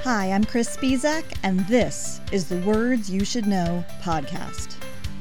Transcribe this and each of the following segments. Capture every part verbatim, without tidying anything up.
Hi, I'm Chris Spizak, and this is the Words You Should Know podcast.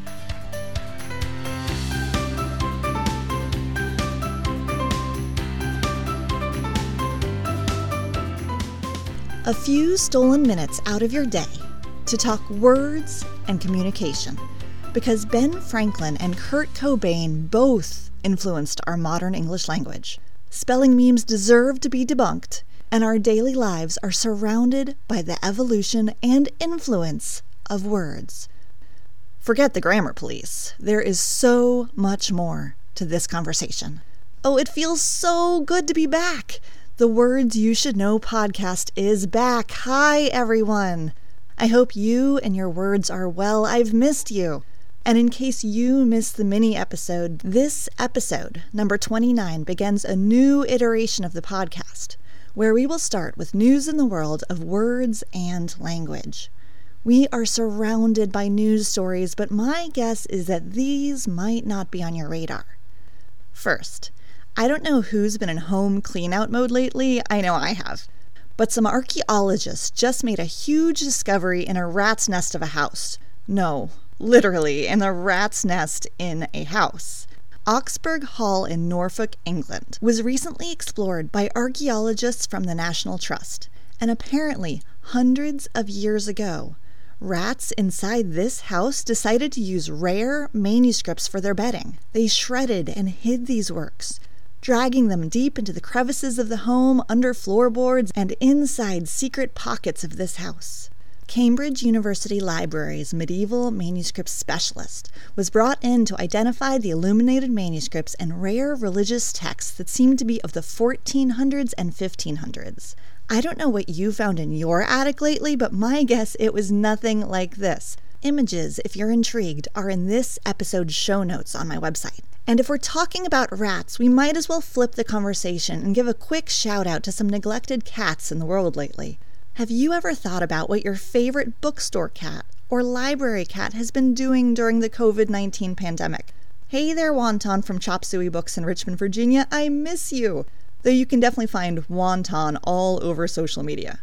A few stolen minutes out of your day to talk words and communication, because Ben Franklin and Kurt Cobain both influenced our modern English language. Spelling memes deserve to be debunked, and our daily lives are surrounded by the evolution and influence of words. Forget the grammar police. There is so much more to this conversation. Oh, it feels so good to be back. The Words You Should Know podcast is back. Hi, everyone. I hope you and your words are well. I've missed you. And in case you missed the mini episode, this episode, number twenty-nine, begins a new iteration of the podcast, where we will start with news in the world of words and language. We are surrounded by news stories, but my guess is that these might not be on your radar. First, I don't know who's been in home clean-out mode lately. I know I have. But some archaeologists just made a huge discovery in a rat's nest of a house. No, literally, in a rat's nest in a house. Oxburgh Hall in Norfolk, England, was recently explored by archaeologists from the National Trust, and apparently, hundreds of years ago, rats inside this house decided to use rare manuscripts for their bedding. They shredded and hid these works, dragging them deep into the crevices of the home, under floorboards, and inside secret pockets of this house. Cambridge University Library's medieval manuscript specialist was brought in to identify the illuminated manuscripts and rare religious texts that seemed to be of the fourteen hundreds and fifteen hundreds. I don't know what you found in your attic lately, but my guess it was nothing like this. Images, if you're intrigued, are in this episode's show notes on my website. And if we're talking about rats, we might as well flip the conversation and give a quick shout out to some neglected cats in the world lately. Have you ever thought about what your favorite bookstore cat or library cat has been doing during the covid nineteen pandemic? Hey there, Wonton from Chop Suey Books in Richmond, Virginia. I miss you. Though you can definitely find Wonton all over social media.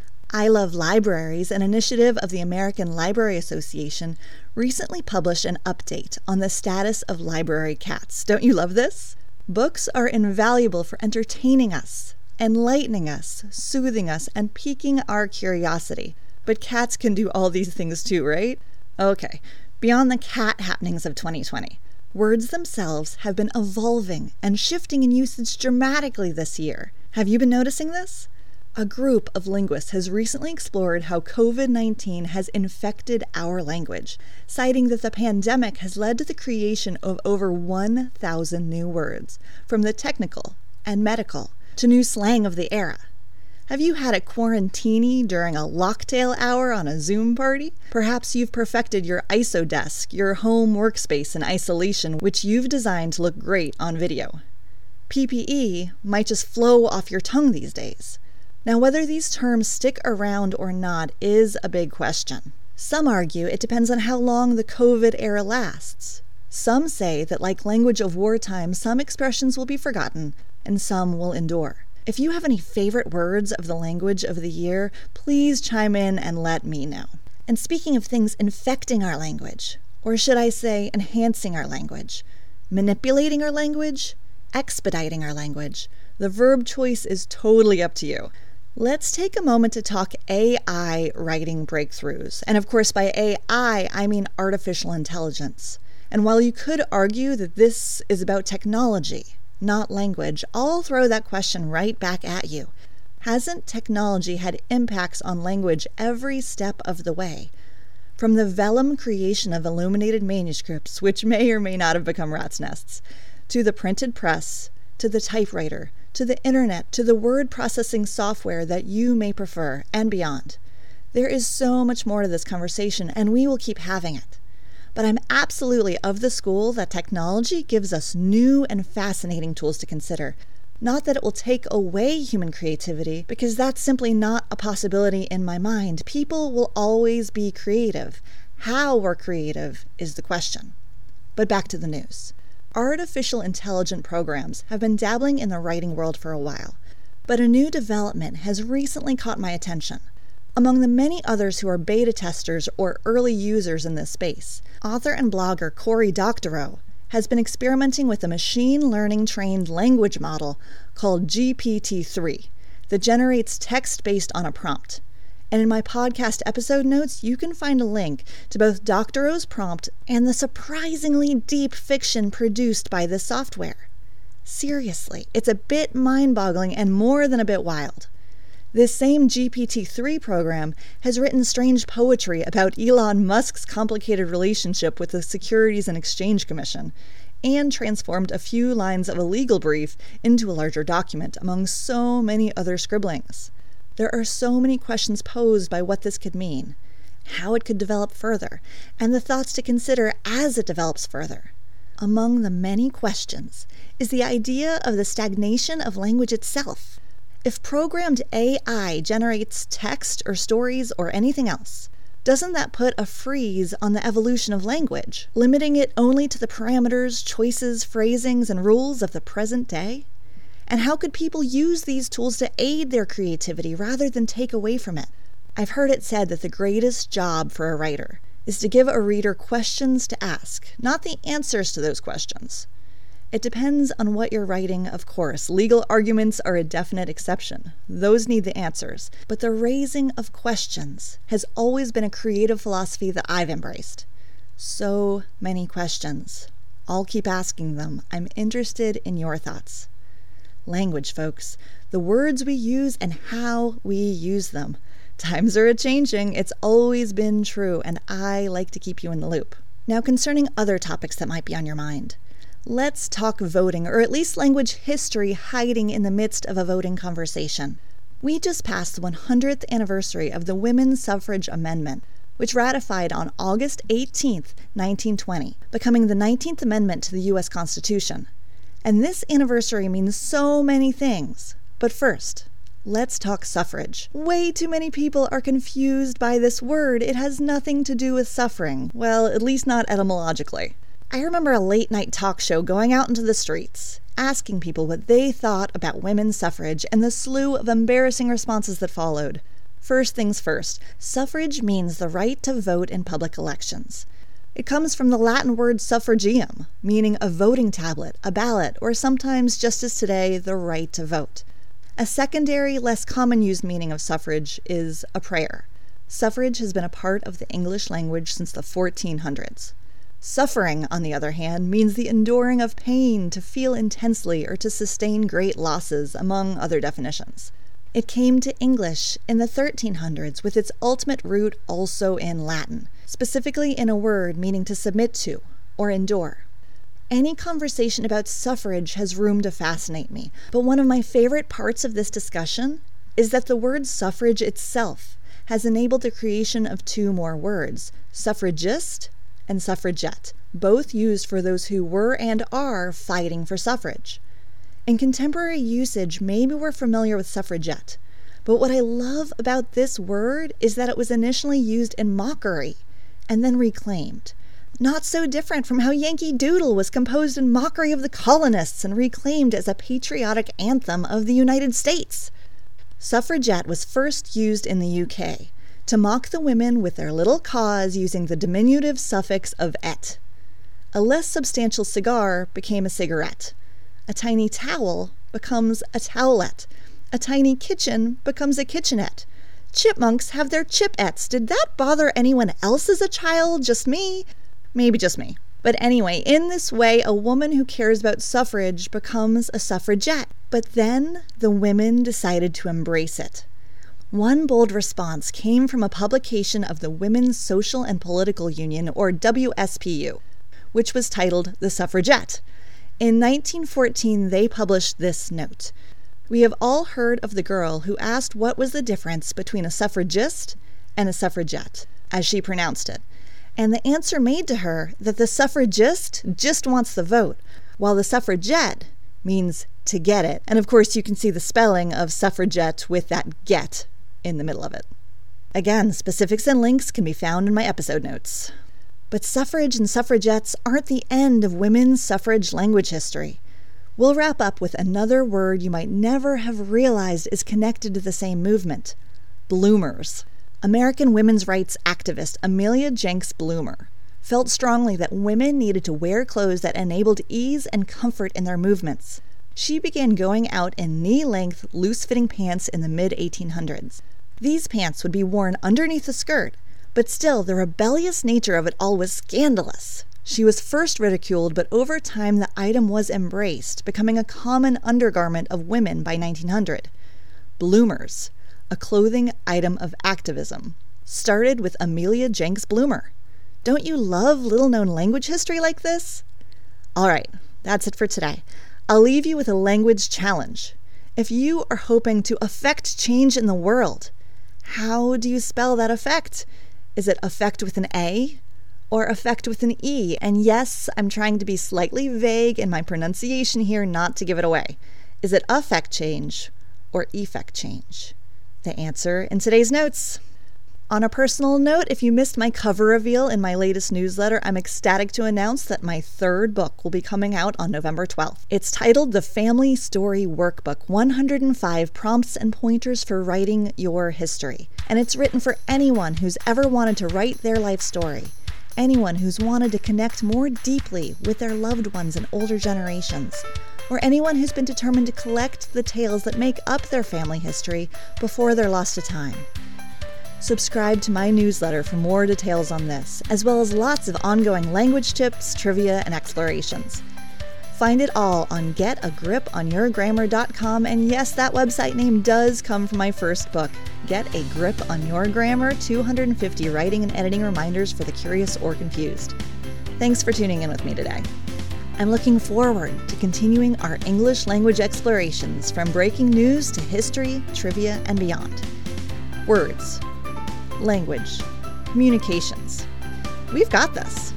I Love Libraries, an initiative of the American Library Association, recently published an update on the status of library cats. Don't you love this? Books are invaluable for entertaining us, enlightening us, soothing us, and piquing our curiosity. But cats can do all these things too, right? Okay, beyond the cat happenings of twenty twenty, words themselves have been evolving and shifting in usage dramatically this year. Have you been noticing this? A group of linguists has recently explored how covid nineteen has infected our language, citing that the pandemic has led to the creation of over one thousand new words, from the technical and medical to new slang of the era. Have you had a quarantini during a locktail hour on a Zoom party? Perhaps you've perfected your I S O desk, your home workspace in isolation, which you've designed to look great on video. P P E might just flow off your tongue these days. Now, whether these terms stick around or not is a big question. Some argue it depends on how long the COVID era lasts. Some say that, like language of wartime, some expressions will be forgotten and some will endure. If you have any favorite words of the language of the year, please chime in and let me know. And speaking of things infecting our language, or should I say enhancing our language, manipulating our language, expediting our language, the verb choice is totally up to you. Let's take a moment to talk A I writing breakthroughs. And of course, by A I, I mean artificial intelligence. And while you could argue that this is about technology, not language, I'll throw that question right back at you. Hasn't technology had impacts on language every step of the way? From the vellum creation of illuminated manuscripts, which may or may not have become rats' nests, to the printed press, to the typewriter, to the internet, to the word processing software that you may prefer, and beyond. There is so much more to this conversation, and we will keep having it. But I'm absolutely of the school that technology gives us new and fascinating tools to consider. Not that it will take away human creativity, because that's simply not a possibility in my mind. People will always be creative. How we're creative is the question. But back to the news. Artificial intelligent programs have been dabbling in the writing world for a while, but a new development has recently caught my attention. Among the many others who are beta testers or early users in this space, author and blogger Cory Doctorow has been experimenting with a machine learning trained language model called G P T three that generates text based on a prompt. And in my podcast episode notes, you can find a link to both Doctorow's prompt and the surprisingly deep fiction produced by this software. Seriously, it's a bit mind-boggling and more than a bit wild. This same G P T three program has written strange poetry about Elon Musk's complicated relationship with the Securities and Exchange Commission, and transformed a few lines of a legal brief into a larger document, among so many other scribblings. There are so many questions posed by what this could mean, how it could develop further, and the thoughts to consider as it develops further. Among the many questions is the idea of the stagnation of language itself. If programmed A I generates text or stories or anything else, doesn't that put a freeze on the evolution of language, limiting it only to the parameters, choices, phrasings, and rules of the present day? And how could people use these tools to aid their creativity rather than take away from it? I've heard it said that the greatest job for a writer is to give a reader questions to ask, not the answers to those questions. It depends on what you're writing, of course. Legal arguments are a definite exception. Those need the answers. But the raising of questions has always been a creative philosophy that I've embraced. So many questions. I'll keep asking them. I'm interested in your thoughts. Language, folks. The words we use and how we use them. Times are a-changing. It's always been true, and I like to keep you in the loop. Now, concerning other topics that might be on your mind. Let's talk voting, or at least language history hiding in the midst of a voting conversation. We just passed the one hundredth anniversary of the Women's Suffrage Amendment, which ratified on August eighteenth, nineteen twenty, becoming the nineteenth Amendment to the U S Constitution. And this anniversary means so many things. But first, let's talk suffrage. Way too many people are confused by this word. It has nothing to do with suffering. Well, at least not etymologically. I remember a late-night talk show going out into the streets, asking people what they thought about women's suffrage and the slew of embarrassing responses that followed. First things first, suffrage means the right to vote in public elections. It comes from the Latin word suffragium, meaning a voting tablet, a ballot, or sometimes, just as today, the right to vote. A secondary, less common used meaning of suffrage is a prayer. Suffrage has been a part of the English language since the fourteen hundreds. Suffering, on the other hand, means the enduring of pain, to feel intensely, or to sustain great losses, among other definitions. It came to English in the thirteen hundreds with its ultimate root also in Latin, specifically in a word meaning to submit to or endure. Any conversation about suffrage has room to fascinate me, but one of my favorite parts of this discussion is that the word suffrage itself has enabled the creation of two more words, suffragist and suffragette, both used for those who were and are fighting for suffrage. In contemporary usage, maybe we're familiar with suffragette, but what I love about this word is that it was initially used in mockery and then reclaimed. Not so different from how Yankee Doodle was composed in mockery of the colonists and reclaimed as a patriotic anthem of the United States. Suffragette was first used in the U K to mock the women with their little cause using the diminutive suffix of "-ette". A less substantial cigar became a cigarette. A tiny towel becomes a towelette. A tiny kitchen becomes a kitchenette. Chipmunks have their chipettes. Did that bother anyone else as a child? Just me? Maybe just me. But anyway, in this way, a woman who cares about suffrage becomes a suffragette. But then the women decided to embrace it. One bold response came from a publication of the Women's Social and Political Union, or W S P U, which was titled The Suffragette. In nineteen fourteen, they published this note. We have all heard of the girl who asked what was the difference between a suffragist and a suffragette, as she pronounced it. And the answer made to her that the suffragist just wants the vote, while the suffragette means to get it. And of course, you can see the spelling of suffragette with that get in the middle of it. Again, specifics and links can be found in my episode notes. But suffrage and suffragettes aren't the end of women's suffrage language history. We'll wrap up with another word you might never have realized is connected to the same movement: bloomers. American women's rights activist Amelia Jenks Bloomer felt strongly that women needed to wear clothes that enabled ease and comfort in their movements. She began going out in knee-length, loose-fitting pants in the mid eighteen hundreds. These pants would be worn underneath the skirt, but still the rebellious nature of it all was scandalous. She was first ridiculed, but over time the item was embraced, becoming a common undergarment of women by nineteen hundred. Bloomers, a clothing item of activism, started with Amelia Jenks Bloomer. Don't you love little-known language history like this? All right, that's it for today. I'll leave you with a language challenge. If you are hoping to affect change in the world, how do you spell that affect? Is it affect with an A or affect with an E? And yes, I'm trying to be slightly vague in my pronunciation here, not to give it away. Is it affect change or effect change? The answer in today's notes. On a personal note, if you missed my cover reveal in my latest newsletter, I'm ecstatic to announce that my third book will be coming out on November twelfth. It's titled The Family Story Workbook, one hundred five Prompts and Pointers for Writing Your History. And it's written for anyone who's ever wanted to write their life story, anyone who's wanted to connect more deeply with their loved ones in older generations, or anyone who's been determined to collect the tales that make up their family history before they're lost to time. Subscribe to my newsletter for more details on this, as well as lots of ongoing language tips, trivia, and explorations. Find it all on get a grip on your grammar dot com, and yes, that website name does come from my first book, Get a Grip on Your Grammar, two hundred fifty Writing and Editing Reminders for the Curious or Confused. Thanks for tuning in with me today. I'm looking forward to continuing our English language explorations from breaking news to history, trivia, and beyond. Words, language, communications. We've got this.